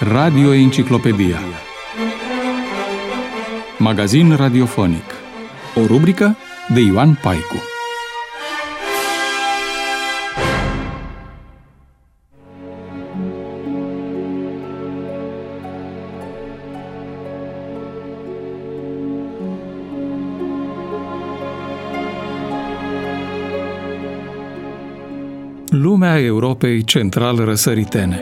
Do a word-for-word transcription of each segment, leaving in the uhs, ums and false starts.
Radio Enciclopedia. Magazin radiofonic. O rubrică de Ioan Paicu. Lumea Europei central-răsăritene.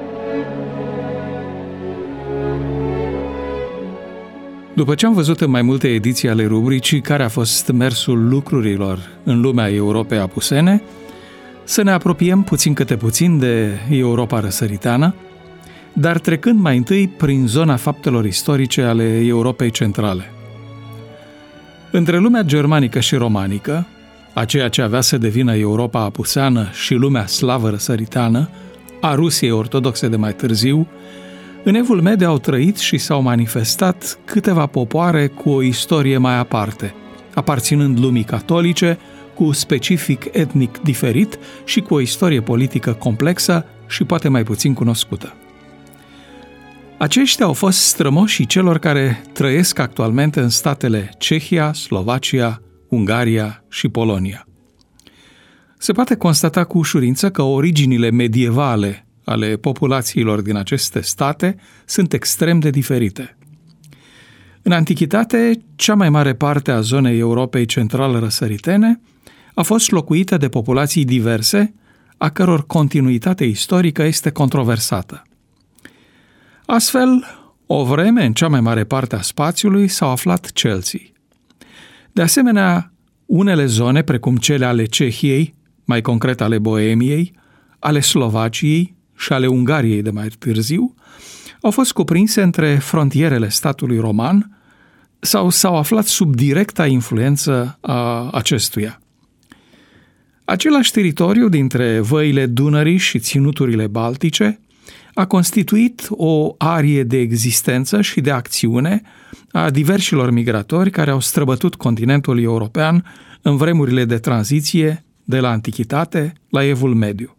După ce am văzut în mai multe ediții ale rubricii care a fost mersul lucrurilor în lumea Europei apusene, să ne apropiem puțin câte puțin de Europa răsăriteană, dar trecând mai întâi prin zona faptelor istorice ale Europei centrale. Între lumea germanică și romanică, aceea ce avea să devină Europa apuseană și lumea slavă răsăriteană, a Rusiei ortodoxe de mai târziu, în Evul Mediu au trăit și s-au manifestat câteva popoare cu o istorie mai aparte, aparținând lumii catolice, cu specific etnic diferit și cu o istorie politică complexă și poate mai puțin cunoscută. Aceștia au fost strămoșii celor care trăiesc actualmente în statele Cehia, Slovacia, Ungaria și Polonia. Se poate constata cu ușurință că originile medievale ale populațiilor din aceste state sunt extrem de diferite. În antichitate, cea mai mare parte a zonei Europei central-răsăritene a fost locuită de populații diverse, a căror continuitate istorică este controversată. Astfel, o vreme, în cea mai mare parte a spațiului, s-au aflat celții. De asemenea, unele zone, precum cele ale Cehiei, mai concret ale Boemiei, ale Slovaciei și ale Ungariei de mai târziu, au fost cuprinse între frontierele statului roman sau s-au aflat sub directa influență a acestuia. Același teritoriu dintre văile Dunării și ținuturile baltice a constituit o arie de existență și de acțiune a diversilor migratori care au străbătut continentul european în vremurile de tranziție de la Antichitate la Evul Mediu.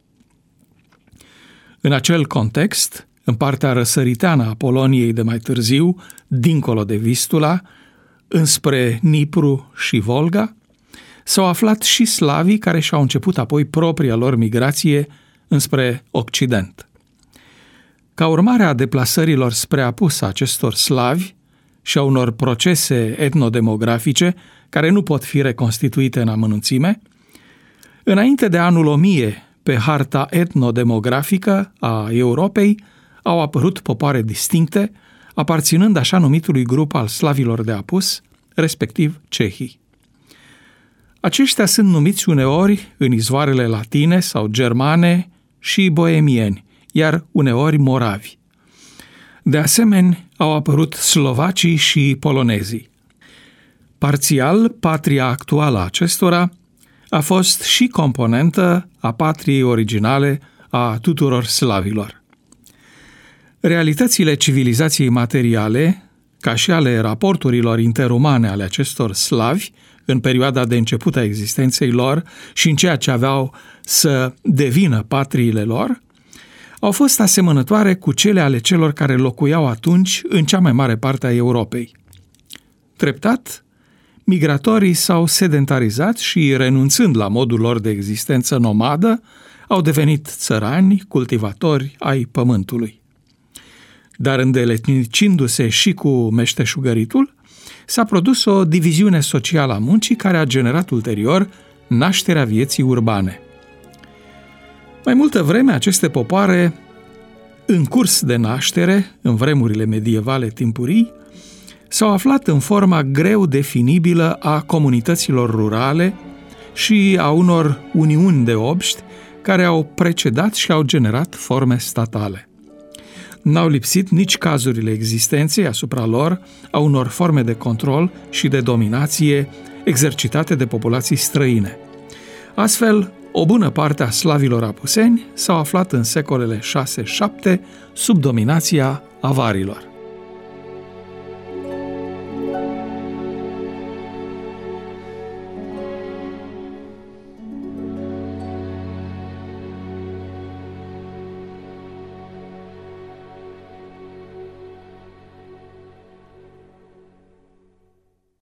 În acel context, în partea răsăriteană a Poloniei de mai târziu, dincolo de Vistula, înspre Nipru și Volga, s-au aflat și slavii care și-au început apoi propria lor migrație înspre Occident. Ca urmare a deplasărilor spre apus a acestor slavi și a unor procese etnodemografice care nu pot fi reconstituite în amănunțime, înainte de anul o mie, pe harta etnodemografică a Europei, au apărut popoare distincte, aparținând așa numitului grup al slavilor de apus, respectiv cehii. Aceștia sunt numiți uneori în izvoarele latine sau germane și boemieni, iar uneori moravi. De asemenea, au apărut slovacii și polonezii. Parțial, patria actuală a acestora a fost și componentă a patriei originale a tuturor slavilor. Realitățile civilizației materiale, ca și ale raporturilor interumane ale acestor slavi, în perioada de început a existenței lor și în ceea ce aveau să devină patriile lor, au fost asemănătoare cu cele ale celor care locuiau atunci în cea mai mare parte a Europei. Treptat, migratorii s-au sedentarizat și, renunțând la modul lor de existență nomadă, au devenit țărani, cultivatori ai pământului. Dar îndeletnicindu-se și cu meșteșugăritul, s-a produs o diviziune socială a muncii care a generat ulterior nașterea vieții urbane. Mai multă vreme, aceste popoare, în curs de naștere, în vremurile medievale timpurii, s-au aflat în forma greu definibilă a comunităților rurale și a unor uniuni de obști care au precedat și au generat forme statale. N-au lipsit nici cazurile existenței asupra lor a unor forme de control și de dominație exercitate de populații străine. Astfel, o bună parte a slavilor apuseni s-au aflat în secolele șase șapte sub dominația avarilor.